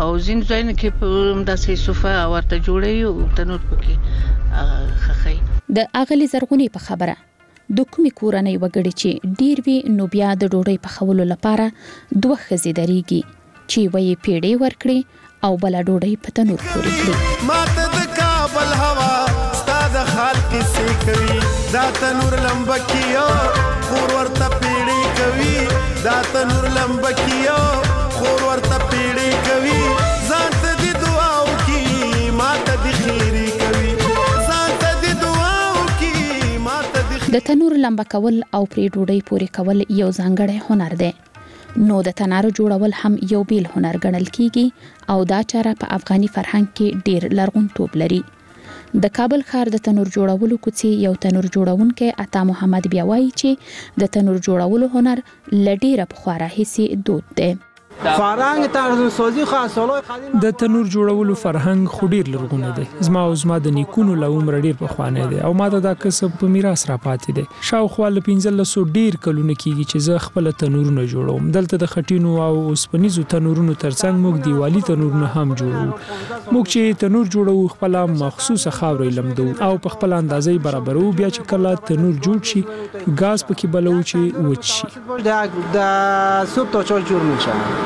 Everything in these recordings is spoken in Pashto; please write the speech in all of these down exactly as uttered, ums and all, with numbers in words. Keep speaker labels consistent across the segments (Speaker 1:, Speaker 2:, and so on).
Speaker 1: او ځین ځین کې په داسې صوفه ورته جوړي او تنور پکې خخي.
Speaker 2: د اغلی زرغونی په خبره د کومې کورنۍ وګړي چې ډیر وی نو بیا د ډوډۍ په خولو لپاره دوه خزې دریږي چې وایي پیړې ورکړي او بل ډوډۍ په تنور پورې کړي.
Speaker 3: ماته د کابل هوا ستاد خال کیسې کوي دا تنور لمبکیو خور ورته پیړې کوي دا تنور لمبکیو خور ورته پیړې کوي ځان ته د دعاو کی ماته د خیری کوي ځان ته د دعاو کی ماته د
Speaker 2: د تنور لمبا کول او پرې ډوډۍ پورې کول یو ځانګړی هنر دی. نو د تنارو جوړول هم یو بیل هنر ګڼل کیږي او دا چاره په افغاني فرهنګ کې ډیر لرغونتوب لري. د کابل ښار د تنور جوړولو کوڅې یو تنور جوړونکی عطا محمد بیا وایي چې د تنور جوړولو هنر لډیره پخوا راهیسې دود دی.
Speaker 4: فرهنګ طرز سازی خاصولای قدیم
Speaker 5: د تنور جوړولو فرهنګ خو ډیر لرغونی دی. زما او زما د نیکونو له عمر ډیر پخوانی دی او ما دا کسب په میراث را پاتې دی. شاوخوا له پنځه سوه ډیر کلونه کیږي چې زه خپل تنورونه جوړوم. دلته د خټینو او اوسپنیزو تنورونو ترڅنګ موږ دیوالي تنورونه هم جوړو. موږ چې تنور جوړو خپل مخصوصه خاورې لمدو او په خپل اندازې برابرو. بیا چې کله تنور جوړ شي غاز پکې بلو چې وچ شي
Speaker 4: د سوپ تو چول جوړ میشه.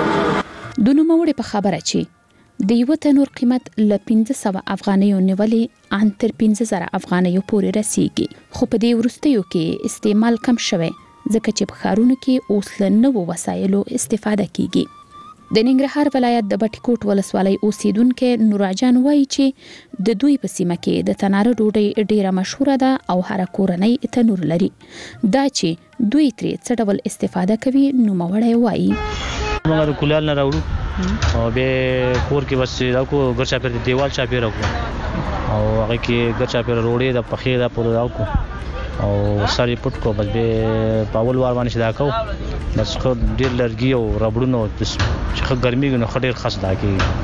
Speaker 2: د نوموړي په خبره چې د یو تنور قیمت ل پنځه سوه افغانیو نیولې ان تر پنځه زره افغانیو پورې رسیږي. خو په دې وروستیو کې استعمال کم شوی ځکه چې په ښارونو کې اوس له نوو وسایلو استفاده کیږي. د ننګرهار ولایت د بټي کوټ ولسوالۍ اوسیدونکو نوراجان وایي چې د دوی په سیمه کې د تنار ډوډۍ ډیره مشهوره ده او هر کورنۍ تنور لري. دا چې دوی ترې څه ډول استفاده کوي نوموړی وایي.
Speaker 6: موږ د کولال نه راوړو او به کور کې بس راکو ګرچا پر دیوال چا پیر راکو او هغه کې ګرچا پر روړې د پخې د پور راکو او سړی پټ کو بس به پاول وار باندې شدا کو بس خو ډیر لرګي او ربړونو چې ګرمي نو خډیر خاص دا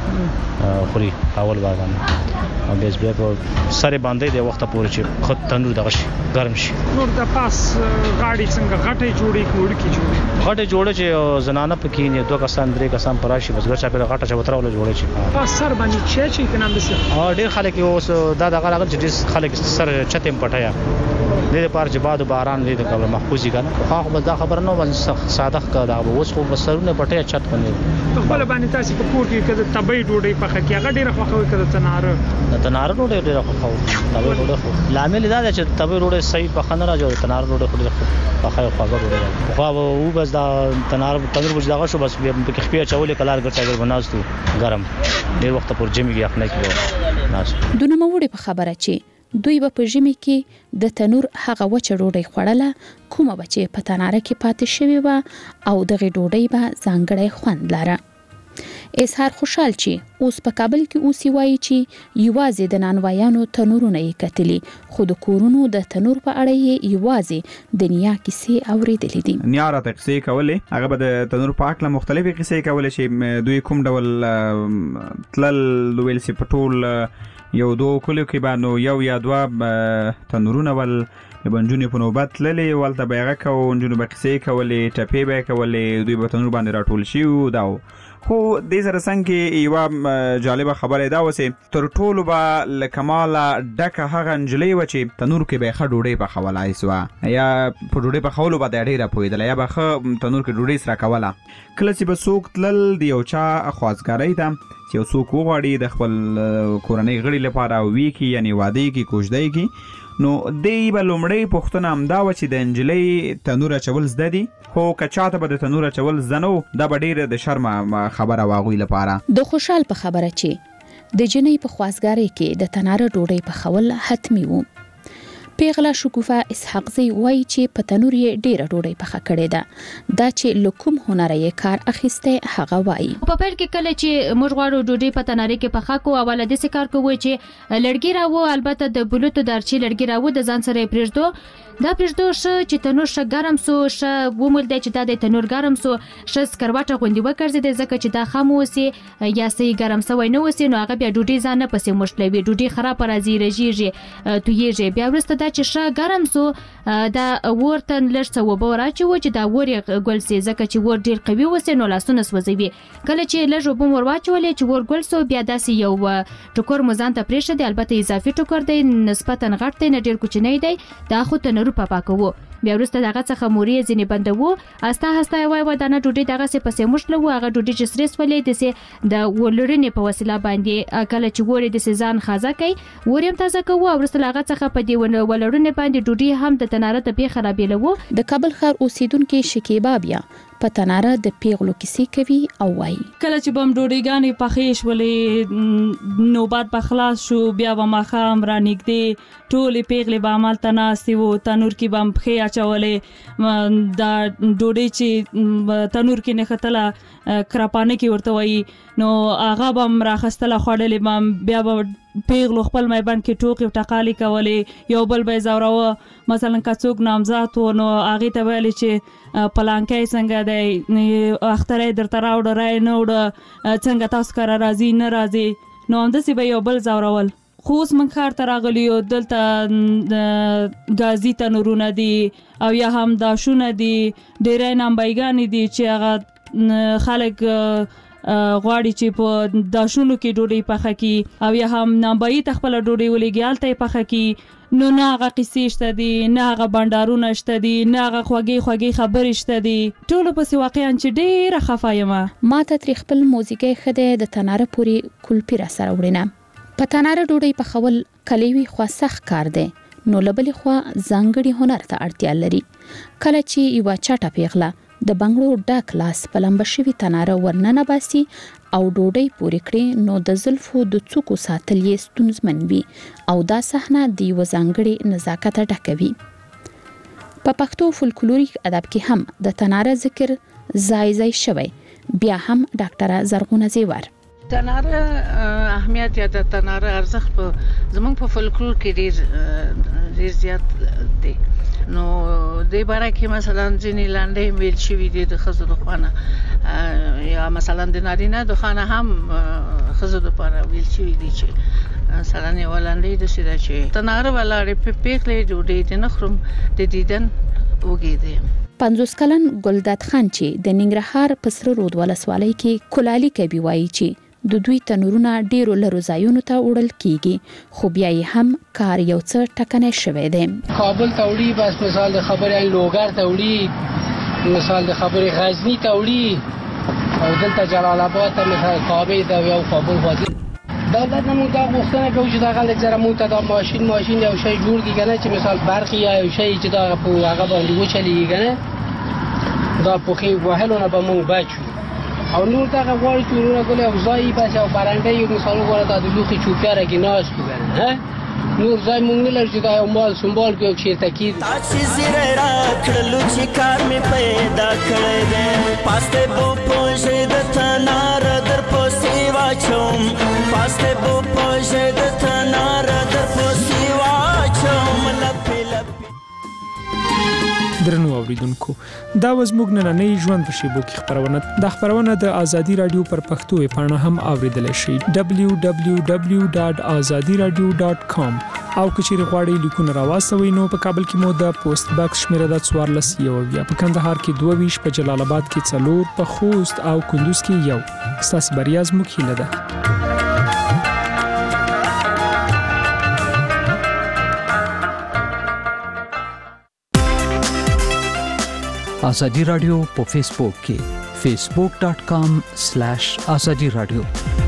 Speaker 6: کې خوري پاول وار باندې او بس به په سره باندې د وخت پورې چې خود تنور دغه شي ګرم شي.
Speaker 5: نور د پاس غاړي څنګه غټي جوړي کوړ کی جوړي
Speaker 6: غټي جوړه چې زنانه پکې نه دوه کسان درې کسان پراشي بس ګرچا په غټه چوتراول جوړي شي.
Speaker 5: پاس سر باندې چې چې کنه بس
Speaker 6: ا ډیر خلک اوس دا دغه راغل چې خلک سر چتم پټایا د دې پار چې باد باران دې د کله محفوظي کنه خو خو دا خبر نه ول ساده کا دا اوس خو بسرونه پټایا چت باندې
Speaker 5: خپل باندې تاسو په کور کې کده تبي ډوډۍ په خکې هغه ډیره خوخوي کده تنار
Speaker 6: تنار ډوډۍ ډیره خوخوي تبي ډوډۍ خو لامل دا چې تبي ډوډۍ صحیح په خنه راځي تنار ډوډۍ خو ډیره خوخوي خوګه ډوډۍ خو او بس دا تنار تنور بوجداغه شو بس په کې خپې چولې کلار ګټاګر بناستو ګرم ډیر وخت پر جمیږي خپل کې ناس
Speaker 2: د نوموړي په خبره چې دوی به په ژمي کې د تنور هغه وچه ډوډۍ خوړله کومه به چې په تناره کې پاتې شوې وه او دغه ډوډۍ به ځانګړی خوند لره. اظهار خوشحال چې اوس په کابل کې اوسي وایي چې یوازې د نانوایانو تنورونه یې کتلي خو د کورونو د تنور په اړه یې یوازې د نیا کیسې اورېدلې دي.
Speaker 7: نیا راته کیسې کولې هغه به د تنور په اړه مختلفې کیسې کولې چې دوی کوم ډول تلل ویل سي په ټول یو دوه کلیو کې باندې یو یا دوه تنورونه ول بنجونې په نوبت تللې ولته به هغه کو نجونې به کیسې کولې ټپې به کولې دوی به تنور باندې راټول شي دا خو دې سره څنګه یو جالبه خبره دا وسه تر ټولو به لکماله ډکه هغه انجلۍ و چې تنور کې به ښه ډوډۍ پخولای سوه یا په ډوډۍ پخولو به د ډېره پوهېدله یا به ښه تنور کې ډوډۍ سره کوله. کله چې به څوک تلل د یو چا خواستګارۍ ته چې یو څوک وغواړي د خپل کورنۍ غړي لپاره وي کې یعنې واده کې کوژدۍ کې نو دی به لومړی پوښتنه همدا وه چې د نجلۍ تنور اچول زده دي خو که چاته به د تنور اچول زده نه و دا به ډېره د شرمه خبره وه هغوی لپاره.
Speaker 2: د خوشحال په خبره چې د جنۍ په خواستګارۍ کې د تناره ډوډۍ پخول حتمي وو. پیغله شکوفه اسحاق زی وایي چې په تنور یې ډیره ډوډۍ پخه کړې ده دا چې لکوم هنر یې کار اخیسته هغه وایي.
Speaker 8: په پیل کې کله چې موږ غواړو ډوډۍ په تناره کې پخه کوو اوله داسې کار کوو چې لړګي راوو البته د بلوتو درچې لړګي راوو د ځان سره پرېږدو دا پرېږدو ښه چې تنور ښه ګرم سو، ښه ومول دی چې دا د تنور ګرم سو، ښه سکروټه غوندې وګرځېدی، ځکه چې دا خام اوسي یا صحیح ګرم سوی نه اوسي، نو هغه بیا ډوډۍ ځان نه پسې مشلوي، ډوډۍ خرابه راځي، رژېږي، تویېږي. بیا وروسته دا چې ښه ګرم سو، دا اور ته لږ څه اوبه وراچوو چې دا اور یې ګل سي، ځکه چې اور ډېر قوي اوسي نو لاسونه سوځوي. کله چې لږ اوبه ور واچولې چې اور ګل سو، بیا داسې یو ټوکر مو ځان ته پرېښودی، البته اضافي ټوکر دی، نسبتا غټ دی، نه ډېر کوچنی دی، دا خو تنور په پاکوو. بیا وروسته دغه څخه مورې ځینې بندوو، استه استه یې وای وای دانه ډوډۍ دغسې پسې مشلوو، هغه ډوډۍ چې سرې سولې داسې د ولړنې په وسیله باندې کله چې اور یې داسې ځان خازه کوي، اور یې هم تازه کوو، او وروسته له هغه څخه په دې ولړنې باندې ډوډۍ هم د تناره طبیعي خرابېلوو.
Speaker 2: د کابل ښار اوسیدونکي شکیبا بیا په تناره د پیغلو کیسې کوي او وایي
Speaker 9: کله چې بم ډوډۍ پخې شولې، نوبات به خلاص شو، بیا به ماښام را نږدې ټولې پیغلې به همالته ناستې وو، تنور کې به هم پښې اچولې، دا ډوډۍ چې تنور کې نښتله کرپانه کې ورته وایي، نو هغه به هم راخستله، خوړلې به هم، بیا به پیغلو خپل میبند کې ټوکې ټقالې کولې، یو بل به یې ځوراوه، مثلا که څوک نامزاد و نو هغې ته ویلې چې پلانکی څنګه دی، اختره یې درته راوړه، رای نه وړه، څنګه تاسو کره راځي نه راځي، نو همداسې به یو بل ځورول. خو اوس موږ ښار ته راغلي یو، دلته ګازي تنورونه دي او یا هم داشونه دي، ډېری نامبایګانې دي چې هغه خلک غواړي چې په داشونو کې ډوډۍ پخه کړي، او یا هم نامبایي ته خپله ډوډۍ ولېږي هلته یې پخه کړي، نو نه هغه قصې شته دي، نه هغه بنډارونه شته دي، نه هغه خوږې خوږې خبرې شته دي، ټولو پسې واقعا چې ډېره خفه یم.
Speaker 2: ما ته ترې خپل موزیګی ښه دی، د تناره پورې کلپي را سره وړینه. په تناره ډوډۍ پخول کلی وي خو سخت کار دی، نو له بلې خوا ځانګړي هنر ته اړتیا لري. کله چې یوه چټه پیغله د بنګړو ډک لاس په لمبه شوي تناره ورننه باسي او ډوډۍ پورې کړي، نو د زلفو د څوکو ساتل یې ستونزمن وي، او دا صحنه د یوه ځانګړي نزاکته ډکه وي. په پښتو فولکلوریک ادب کې هم د تناره ذکر ځای ځای شوی. بیا هم ډاکټره زرغونه زیور
Speaker 1: تناره اهمیت یا د تناره ارزښت په زموږ په فولکلور کې ډېر ډېر زیات دی. نو د باره کې مثلا ځینې لنډۍ ویل شوي دي د ښځو د خوا نه، یا مثلا د نارینه د خوا نه هم ښځو دپاره ویل شوي دي چې مثلا یوه لنډۍ داسې ده چې تناره ولاړې په پیغلې ډوډۍ دې نه خورم د دیدن وږې دی.
Speaker 2: پنځوس کلن ګلداد خان چې د ننګرهار په سره رود ولسوالۍ کې کلالي کوي وایي چې د دوی تنورونه ډیرو لرو ځایونو ته وړل کیږي، خو بیا یې هم کار یو څه ټکنی شوی دی.
Speaker 10: کابل ته وړي، بس مثال د خبرې لوګر ته وړي، مثال د خبرې غزنی ته وړي، او دلته جلال آباد ته مثال کابل ته یو کابل غواړي. دولت نه موږ دا غوښتنه کوو چې دغه لږ ځره موږ ته دا ماشین ماشین یو شی جوړ کړي که نه، چې مثال برقي یا یو شی چې دا په هغه باندې وچلېږي که نه، دا پوښې وهلو نه به موږ بچ شو. او نور دغه غواړي چې ورونه ګل او ځای بس او برنډه یو مثال وګوره دا د لوخي چوکره کې ناست وګره، ها نور ځای مونږ نه لري چې دا یو مال سمبال کې او چیرته کې
Speaker 11: تاسو زیره را کړلو چې کار می پیدا کړی دی، پاسته بو پوجې د تنار در پوسی واچوم، پاسته بو پوجې د تنار در پوسی واچوم لپی لپی.
Speaker 5: درنو اوریدونکو، دا وزموږ نننۍ ژوند په شیبو کې خبرونه. دا خبرونه د آزادي رادیو پر پښتو پاڼه هم اوریدل شي دبلیو دبلیو دبلیو ډاټ ازادي رادیو ډاټ کام. او که چیرې غواړئ لیکونه راواستوئ نو په کابل کې مو د پوسټ باکس شمیره د څوارلس یو بیا په کندهار کې دوه ویشت، په جلال آباد کې څلور، په خوست او کندوز کې یو. ستاسو بریا زموږ هیله ده.
Speaker 12: آزادی رادیو په فیسبوک کې facebook dot com slash azadi radio